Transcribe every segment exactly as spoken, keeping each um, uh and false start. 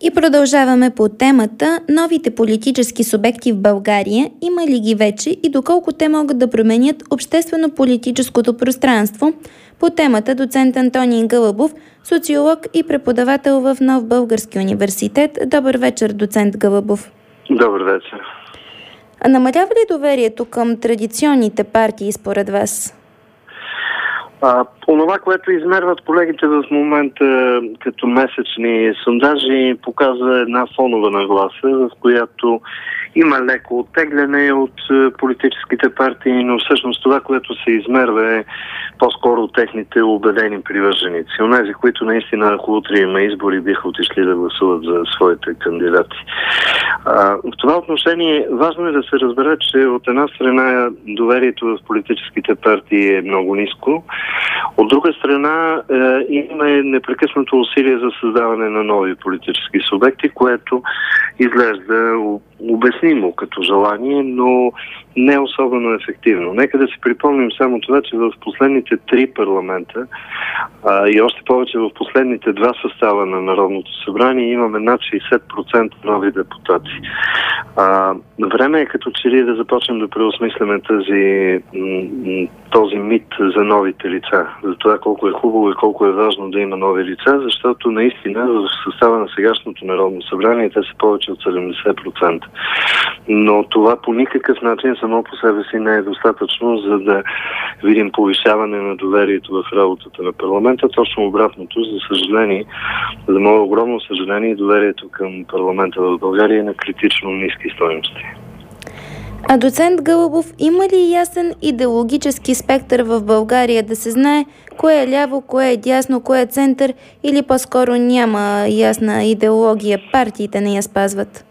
И продължаваме по темата новите политически субекти в България. Има ли ги вече и доколко те могат да променят обществено-политическото пространство? По темата доцент Антоний Гълъбов, социолог и преподавател в Нов български университет. Добър вечер, доцент Гълъбов. Добър вечер. А намалява ли доверието към традиционните партии според вас? А, онова, което измерват колегите в момента като месечни сондажи, показва една фонова нагласа, в която има леко оттегляне от политическите партии, но всъщност това, което се измерва, е по-скоро техните убедени привърженици. Онези, които наистина, ако утре има избори, биха отишли да гласуват за своите кандидати. А, в това отношение важно е да се разбере, че от една страна доверието в политическите партии е много ниско. От друга страна е, има непрекъснато усилие за създаване на нови политически субекти, което изглежда обяснимо като желание, но не особено ефективно. Нека да си припомним само това, че в последните три парламента а, и още повече в последните два състава на Народното събрание имаме над шейсет процента нови депутати. А, време е като че ли да започнем да преосмисляме тази, този мит за новите лица. За това колко е хубаво и колко е важно да има нови лица, защото наистина в състава на сегашното Народно събрание те са повече от седемдесет процента. Но това по никакъв начин само по себе си не е достатъчно, за да видим повишаване на доверието в работата на парламента. Точно обратното, за съжаление, за мое огромно съжаление, доверието към парламента в България е на критично ниски стойности. А доцент Гълъбов, има ли ясен идеологически спектър в България, да се знае кое е ляво, кое е дясно, кое е център, или по-скоро няма ясна идеология, партиите не я спазват?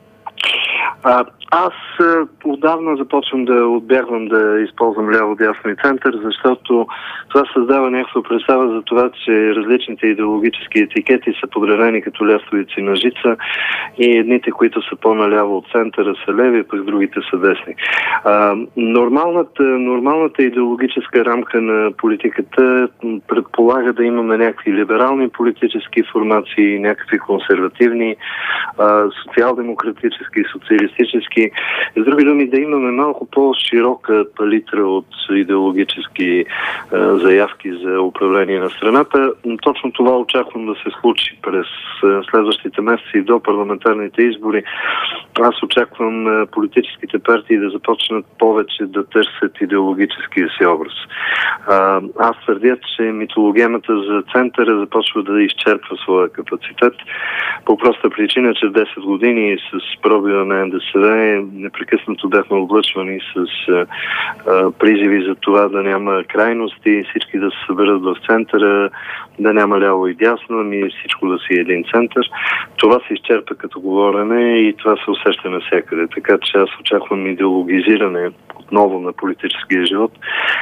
А, аз отдавна започвам да отбягвам да използвам ляво, дясно и център, защото това създава някаква представа за това, че различните идеологически етикети са подредени като лястовици на жица и едните, които са по-наляво от центъра, са леви, пък другите са десни. А, нормалната, нормалната идеологическа рамка на политиката предполага да имаме някакви либерални политически формации, някакви консервативни, а, социал-демократически, социалистически. С други думи, да имаме малко по-широка палитра от идеологически а, заявки за управление на страната. Точно това очаквам да се случи през а, следващите месеци до парламентарните избори. Аз очаквам а, политическите партии да започнат повече да търсят идеологическия си образ. А, аз твърдя, че митологемата за центъра започва да изчерпва своя капацитет по проста причина, че в десет години с пробива на Н Д С В непрекъснато бяхме облъчвани с а, а, призиви за това да няма крайности, всички да се съберат в центъра, да няма ляво и дясно, ами всичко да си е един център. Това се изчерпа като говорене и това се усеща навсякъде. Така че аз очаквам идеологизиране отново на политическия живот.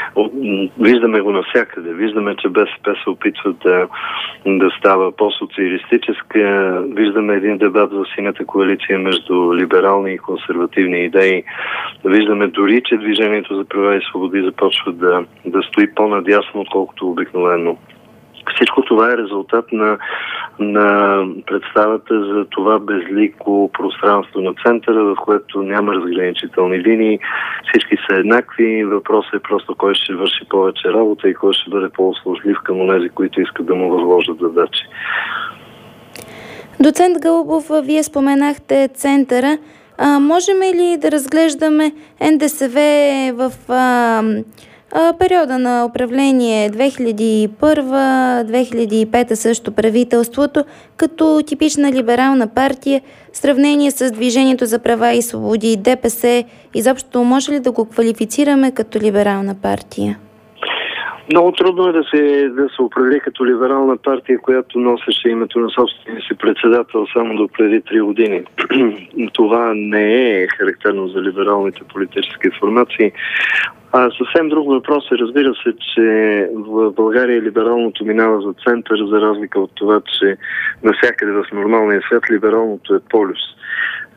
Виждаме го навсякъде. Виждаме, че Б С П се опитва да, да става по-социалистическа. Виждаме един дебат в синята коалиция между либерални и консервативни идеи. Виждаме дори, че Движението за права и свободи започва да, да стои по-надясно, отколкото обикновено. Всичко това е резултат на, на представата за това безлико пространство на центъра, в което няма разграничителни линии, всички са еднакви, въпросът е просто кой ще върши повече работа и кой ще бъде по-услужлив към онези, които искат да му възложат задачи. Доцент Гълъбов, вие споменахте центъра. А, можем ли да разглеждаме Н Д С В в а, а, периода на управление две хиляди и първа - две хиляди и пета също правителството като типична либерална партия в сравнение с Движението за права и свободи, Д П С? Изобщо може ли да го квалифицираме като либерална партия? Много трудно е да се, да се определи като либерална партия, която носеше името на собствения си председател само до преди три години. Това не е характерно за либералните политически формации. А съвсем друг въпрос е, разбира се, че в България либералното минава за център, за разлика от това, че навсякъде в нормалния свят либералното е полюс.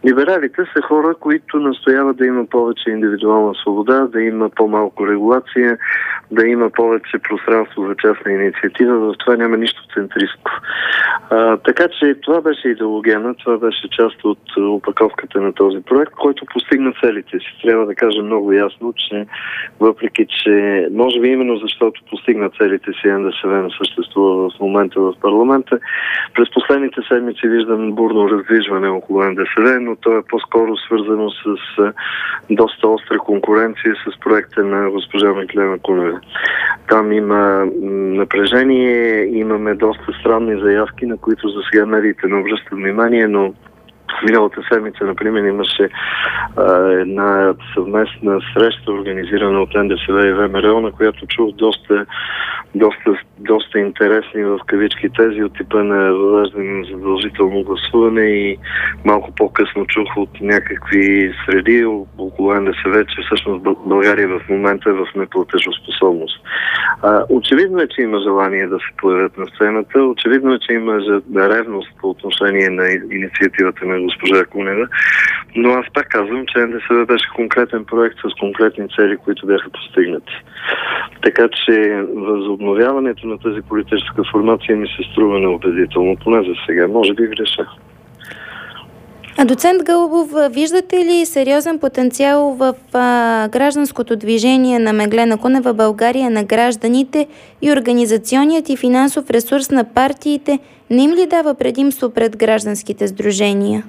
Либералите са хора, които настояват да има повече индивидуална свобода, да има по-малко регулация, да има повече пространство за частна инициатива. В това няма нищо центристко. А, така че това беше идеологема, това беше част от опаковката на този проект, който постигна целите си. Трябва да кажа много ясно, че въпреки, че може би именно защото постигна целите си, НДСВ не съществува в момента в парламента, през последните седмици виждам бурно раздвижване около НДСВ, но то е по-скоро свързано с доста остра конкуренция с проекта на госпожа Меглена Кунева. Там има напрежение, имаме доста странни заявки, на които за сега медиите не обръщат внимание, но миналата седмица, например, имаше а, една съвместна среща, организирана от НДСВ и ВМРО, на която чух доста, доста, доста интересни в кавички тези от типа на въвеждане на задължително гласуване и малко по-късно чух от някакви среди около НДСВ, че всъщност България в момента е в неплатежоспособност. А, очевидно е, че има желание да се появят на сцената, очевидно е, че има ревност по отношение на инициативата на госпожа Кунева, но аз пак казвам, че НДСВ беше конкретен проект с конкретни цели, които бяха постигнати. Така че възобновяването на тази политическа формация ми се струва неубедително, поне за сега. Може би греша. А доцент Гълъбов, виждате ли сериозен потенциал в а, гражданското движение на Меглена Кунева България на гражданите и организационният и финансов ресурс на партиите не им ли дава предимство пред гражданските сдружения?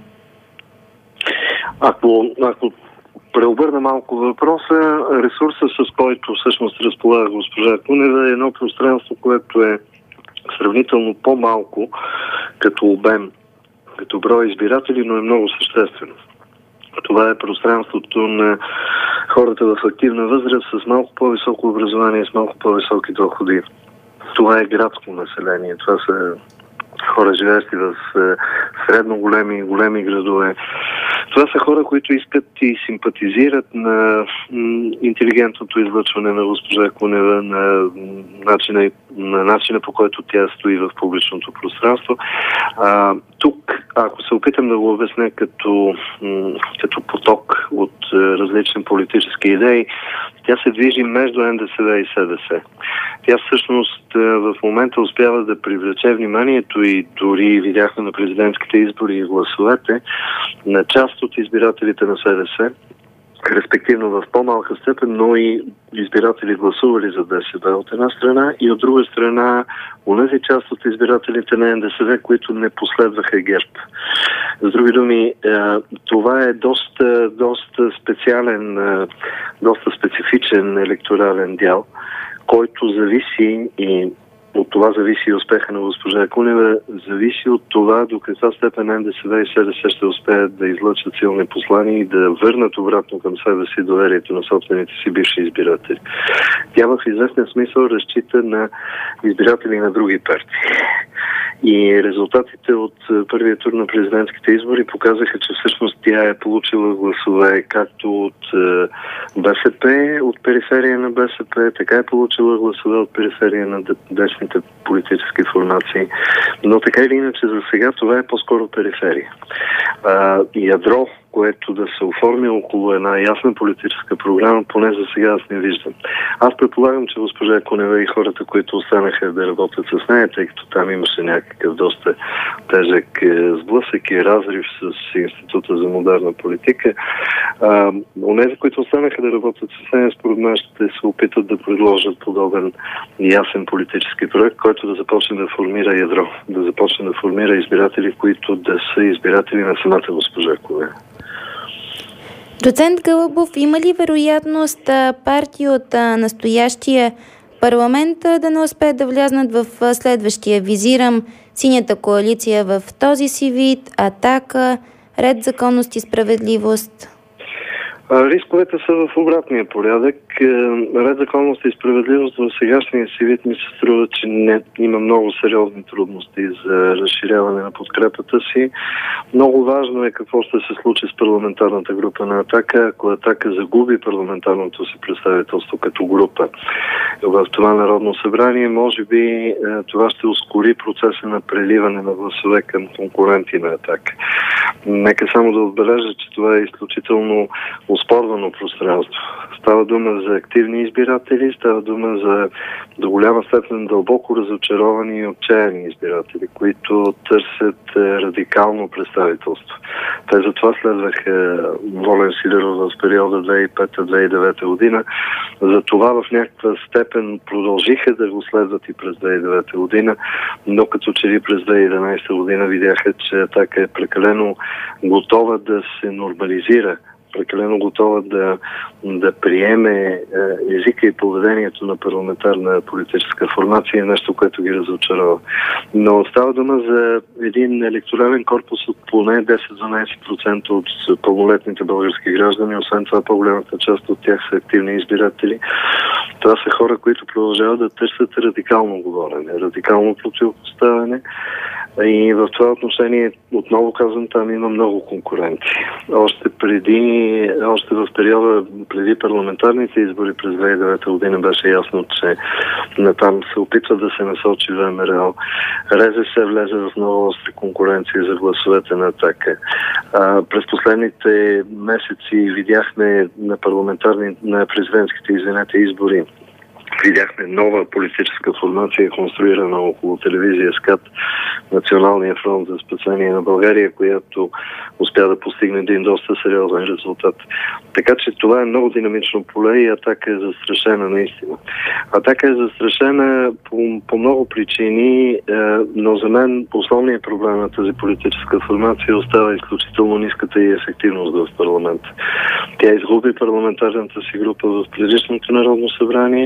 Ако, ако преобърна малко въпроса, ресурса, с който всъщност разполага госпожа Кунева, е едно пространство, което е сравнително по-малко като обем, като брой избиратели, но е много съществено. Това е пространството на хората в активна възраст с малко по-високо образование, с малко по-високи доходи. Това е градско население. Това са хора, живеещи в средно големи и големи градове. Това са хора, които искат и симпатизират на интелигентното излъчване на госпожа Кунева, на начина, на начина по който тя стои в публичното пространство. А, тук, ако се опитам да го обясня като, като поток от различни политически идеи, тя се движи между НДСВ и СДС. Тя всъщност в момента успява да привлече вниманието и дори видяхме на президентските избори и гласовете на част от избирателите на СДС, респективно в по-малка степен, но и избиратели гласували за ДСБ от една страна и от друга страна онези част от избирателите на НДСВ, които не последваха ГЕРБ. С други думи, това е доста, доста специален, доста специфичен електорален дял, който зависи и от това зависи и успеха на госпожа Кунева, зависи от това до каква степен НДСВ и СДС ще успеят да излъчат силни послания и да върнат обратно към себе си доверието на собствените си бивши избиратели. Тя в известен смисъл разчита на избиратели на други партии. И резултатите от първия тур на президентските избори показаха, че всъщност тя е получила гласове както от БСП, от периферия на БСП, така е получила гласове от периферия на десните политически формации. Но така или иначе за сега това е по-скоро периферия. А, ядро, което да се оформи около една ясна политическа програма, поне за сега аз не виждам. Аз предполагам, че госпожа Кунева и хората, които останаха да работят с нея, тъй като там имаше някакъв доста тежък сблъсък и разрив с Института за модерна политика, а, онези, които останаха да работят с нея, според мен ще се опитат да предложат подобен ясен политически проект, който да започне да формира ядро, да започне да формира избиратели, които да са избиратели на самата госпожа Кунева. Доцент Гълъбов, има ли вероятност партии от а, настоящия парламент да не успеят да влязнат в следващия? Визирам Синята коалиция в този си вид, Атака, Ред, законност и справедливост. Рисковете са в обратния порядък. Ред, законност и справедливост в сегашния си вид ми се струва, че не, има много сериозни трудности за разширяване на подкрепата си. Много важно е какво ще се случи с парламентарната група на Атака, ако Атака загуби парламентарното си представителство като група в това Народно събрание. Може би това ще ускори процеса на преливане на гласове към конкуренти на Атака. Нека само да отбележа, че това е изключително оспорвано пространство. Става дума за активни избиратели, става дума за до голяма степен дълбоко разочаровани и отчаяни избиратели, които търсят радикално представителство. Те затова следваха Волен Сидеров в периода две хиляди и пета - две хиляди и девета година. Затова в някаква степен продължиха да го следват и през две хиляди и девета година, но като че ли през две хиляди и единадесета година видяха, че Атака е прекалено готова да се нормализира, прекалено готова да, да приеме е, езика и поведението на парламентарна политическа формация, нещо, което ги разочарова. Но става дума за един електорален корпус от поне десет до дванадесет процента от пълнолетните български граждани, освен това по-голямата част от тях са активни избиратели. Това са хора, които продължават да търсят радикално говорене, радикално противопоставяне. И в това отношение, отново казвам, там има много конкуренти. Още преди, още в периода преди парламентарните избори през две хиляди и девета година беше ясно, че натам се опитва да се насочи ВМРО. РЗС влезе в много остра конкуренция за гласовете на Атака. А, през последните месеци видяхме на парламентарни, на президентските, извинете, избори, видяхме нова политическа формация, конструирана около телевизия СКАТ, Националния фронт за спасение на България, която успя да постигне един доста сериозен резултат. Така че това е много динамично поле и Атака е застрашена наистина. Атака е застрашена по, по много причини, е, но за мен основният проблем на тази политическа формация остава изключително ниската и ефективност в парламента. Тя изгуби парламентарната си група в предишното Народно събрание.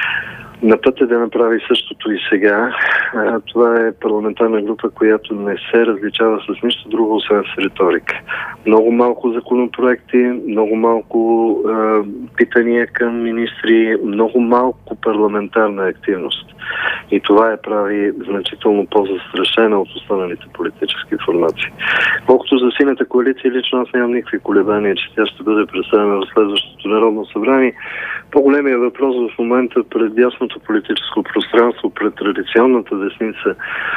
На път е да направи същото и сега. Това е парламентарна група, която не се различава с нищо друго, освен с риторика. Много малко законопроекти, много малко е, питания към министри, много малко парламентарна активност. И това я прави значително по-застрашена от останалите политически формации. Колкото за Синята коалиция, лично аз нямам никакви колебания, че тя ще бъде представена в следващото Народно събрание. По-големият въпрос в момента пред ясното политическо пространство, пред традиционната десница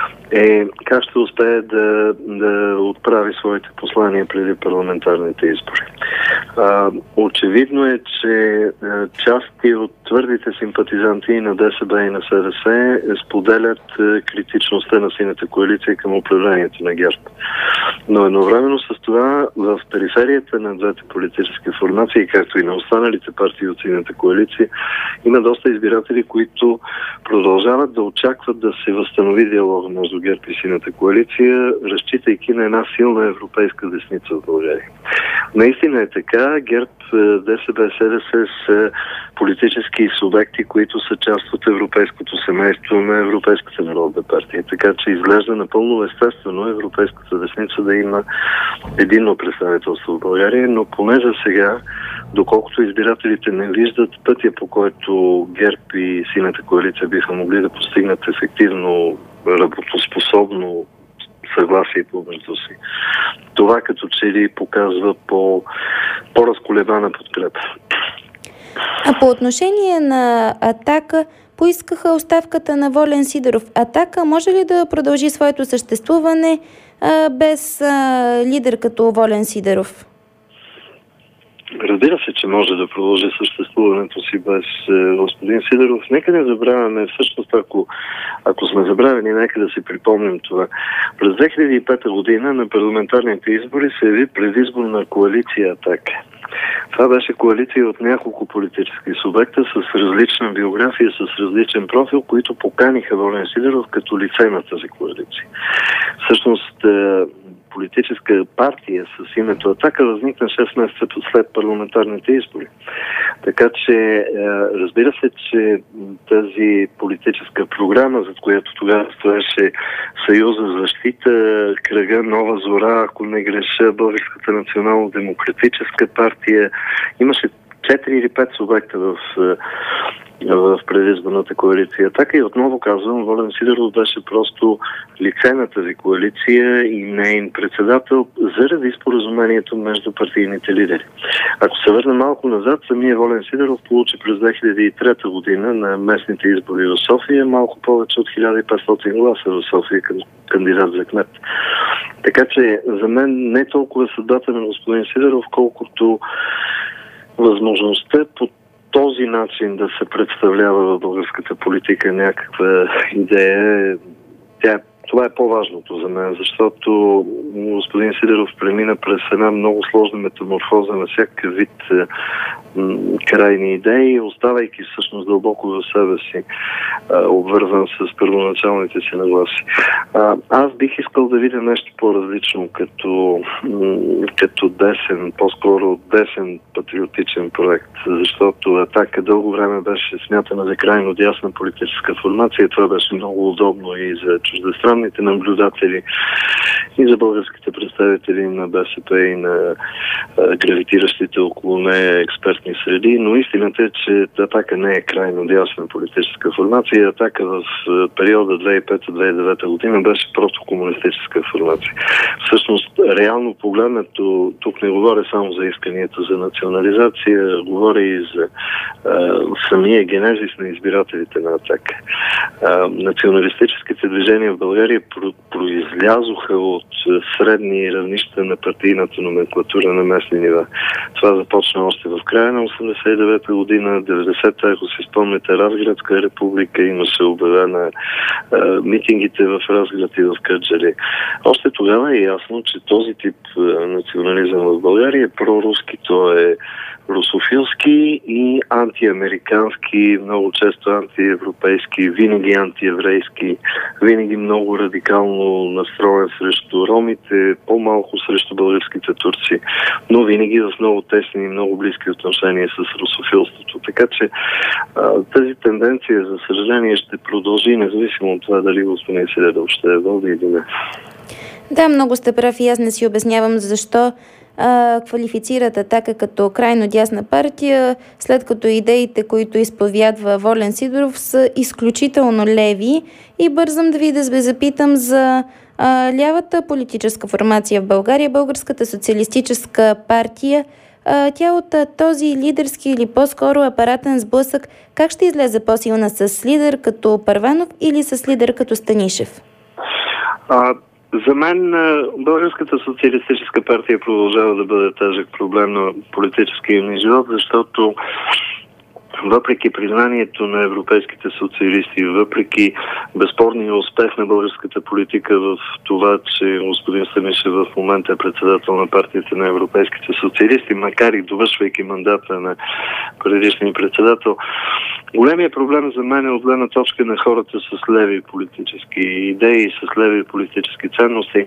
е как ще успее да, да отправи своите послания преди парламентарните избори. А, очевидно е, че а, части от твърдите симпатизанти на ДСБ и на СДС споделят а, критичността на Синята коалиция към управлението на ГЕРБ. Но едновременно с това в периферията на двете политически формации, както и на останалите партии от Синята коалиция, има доста избиратели, които продължават да очакват да се възстанови диалога между ГЕРБ и Синята коалиция, разчитайки на една силна европейска десница в България. Наистина е така. ГЕРБ, ДСБ, СДС са политически субекти, които са част от европейското семейство на Европейската народна партия. Така че изглежда напълно естествено европейската десница да има единно представителство в България, но поне за сега, доколкото избирателите не виждат пътя, по който ГЕРБ и Синята коалиция биха могли да постигнат ефективно, работоспособно съгласие помежду си. Това като че ли показва по, по-разколебана подкрепа. А по отношение на Атака, поискаха оставката на Волен Сидеров. Атака може ли да продължи своето съществуване а, без а, лидер като Волен Сидеров? Разбира се, че може да продължи съществуването си без е, господин Сидеров. Нека не забравяме, всъщност ако, ако сме забравени, нека да си припомним това. През две хиляди и пета година на парламентарните избори се яви предизборна коалиция Атака. Това беше коалиция от няколко политически субекта с различна биография, с различен профил, които поканиха Волен Сидеров като лице на тази коалиция. Всъщност, е, политическа партия с името Атака възникна шест месеца след парламентарните избори. Така че, разбира се, че тази политическа програма, за която тогава стоеше Съюз за защита, кръга Нова зора, ако не греша, Българската национално-демократическа партия, имаше четири или пет субекта в, в предизборната коалиция Атака и отново казвам, Волен Сидеров беше просто лице на тази коалиция и нейн председател заради споразумението между партийните лидери. Ако се върна малко назад, самия Волен Сидеров получи през две хиляди и трета година на местните избори в София малко повече от хиляда и петстотин гласа в София към кандидат за кмет. Така че за мен не толкова съдбата на господин Сидеров, колкото възможността по този начин да се представлява в българската политика някаква идея, тя, това е по-важното за мен, защото господин Сидеров премина през една много сложна метаморфоза на всякакъв вид м- крайни идеи, оставайки всъщност дълбоко в себе си, а, обвързан с първоначалните си нагласи. А, аз бих искал да видя нещо по-различно, като, м- като десен, по-скоро десен патриотичен проект, защото Атака дълго време беше смятана за крайно дясна политическа формация. Това беше много удобно и за чуждестранните наблюдатели, и за българските представители на БСП и на а, гравитиращите около нея експертни среди, но истината е, че Атака не е крайно дясна политическа формация. Атака в периода две хиляди и пета - две хиляди и девета година беше просто комунистическа формация. Всъщност, реално погледнато, тук не говоря само за исканията за национализация, говоря и за а, самия генезис на избирателите на Атака. А, националистическите движения в България произлязоха от средни равнища на партийната номенклатура на местни нива. Това започна още в края на осемдесет и девета година, деветдесета, ако си спомняте, Разградска република, имаше обявена а, митингите в Разград и в Кърджали. Още тогава е ясно, че този тип а, национализъм в България е проруски, то е русофилски и антиамерикански, много често антиевропейски, винаги антиеврейски, винаги много радикално настроен срещу ромите, по-малко срещу българските турци, но винаги в много тесни и много близки отношения с русофилството. Така че тази тенденция, за съжаление, ще продължи, независимо от това дали господин Сидеров ще е води или не. Да, много сте прав и аз не си обяснявам защо а, квалифицират Атака като крайно дясна партия, след като идеите, които изповядва Волен Сидеров, са изключително леви, и бързам да ви да запитам за а, лявата политическа формация в България, Българската социалистическа партия. А, тя от а, този лидерски или по-скоро апаратен сблъсък, как ще излезе по-силна, с лидер като Първанов или с лидер като Станишев? А... За мен Българската социалистическа партия продължава да бъде тежък проблем на политическия ни живот, защото въпреки признанието на европейските социалисти, въпреки безспорния успех на българската политика в това, че господин Станишев в момента е председател на партията на европейските социалисти, макар и довършвайки мандата на предишния председател, големият проблем за мен е от гледна точка на хората с леви политически идеи, с леви политически ценности.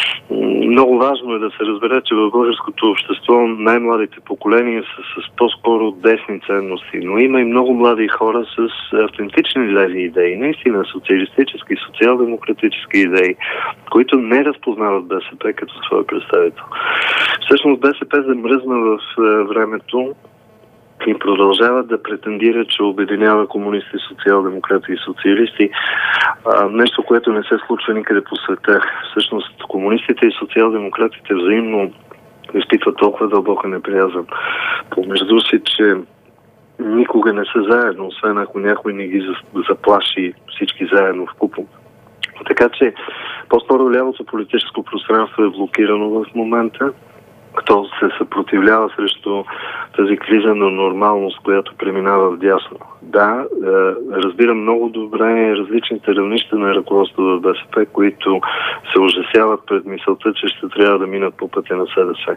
Много важно е да се разбере, че в българското общество най-младите поколения са с по-скоро десни ценности, но има и много млади хора с автентични леви идеи, наистина социалистически, социал-демократически идеи, които не разпознават БСП като свой представител. Всъщност БСП замръзна в времето и продължава да претендира, че обединява комунисти, социал-демократи и социалисти. А, нещо, което не се случва никъде по света. Всъщност комунистите и социал-демократите взаимно изпитват толкова дълбока неприязън помежду си, че никога не са заедно, освен ако някой не ги заплаши всички заедно в купон. Така че по-скоро лявото политическо пространство е блокирано в момента, като се съпротивлява срещу тази криза на нормалност, която преминава вдясно. Да, разбирам много добре различните равнища на ръководство в БСП, които се ужасяват пред мисълта, че ще трябва да минат по пътя на СДС.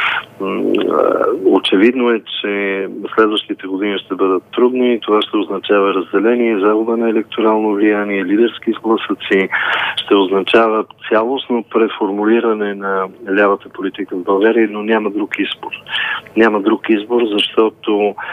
Очевидно е, че следващите години ще бъдат трудни и това ще означава разделение, загуба на електорално влияние, лидерски сблъсъци, ще означава цялостно преформулиране на лявата политика в България, но няма друг избор. Няма друг избор, защото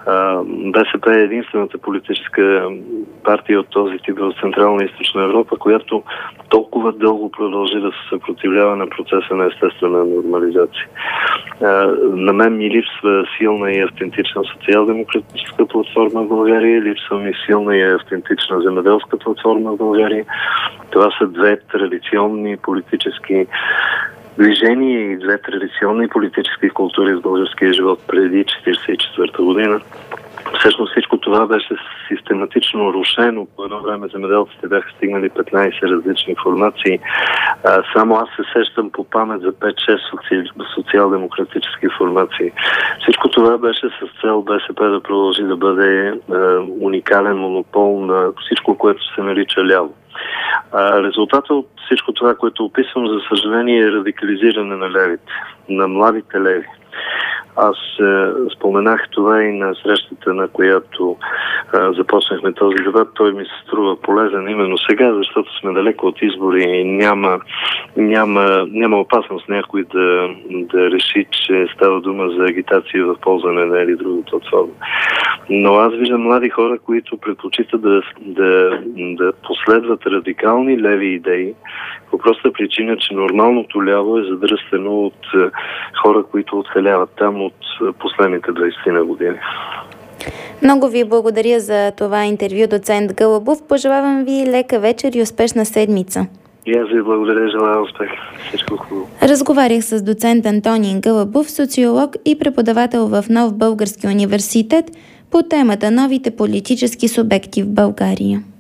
БСП е единствената политическа партия от този тип в Централна и Източна Европа, която толкова дълго продължи да се съпротивлява на процеса на естествена нормализация. На мен ми липсва силна и автентична социал-демократическа платформа в България, липсва ми силна и автентична земеделска платформа в България. Това са две традиционни политически движения и две традиционни политически култури в българския живот преди четиридесет и четвърта година. Всъщност всичко това беше систематично рушено. По едно време земеделците бяха стигнали петнайсет различни формации. А, само аз се сещам по памет за пет-шест соци... социал-демократически формации. Всичко това беше с цел БСП да продължи да бъде а, уникален монопол на всичко, което се нарича ляво. А, резултата от всичко това, което описвам, за съжаление, е радикализиране на левите, на младите леви. Аз е, споменах това и на срещата, на която е, започнахме този дебат. Той ми се струва полезен именно сега, защото сме далеко от избори и няма, няма, няма опасност някой да, да реши, че става дума за агитация в ползване на или друга платформа. Но аз виждам млади хора, които предпочитат да, да, да последват радикални леви идеи, по проста причина, че нормалното ляво е задръстено от е, хора, които оцеляват там от последните двайсет на години. Много ви благодаря за това интервю, доцент Гълъбов. Пожелавам ви лека вечер и успешна седмица. И аз ви благодаря, желая успех. Всичко хубаво. Разговарях с доцент Антоний Гълъбов, социолог и преподавател в Нов български университет по темата новите политически субекти в България.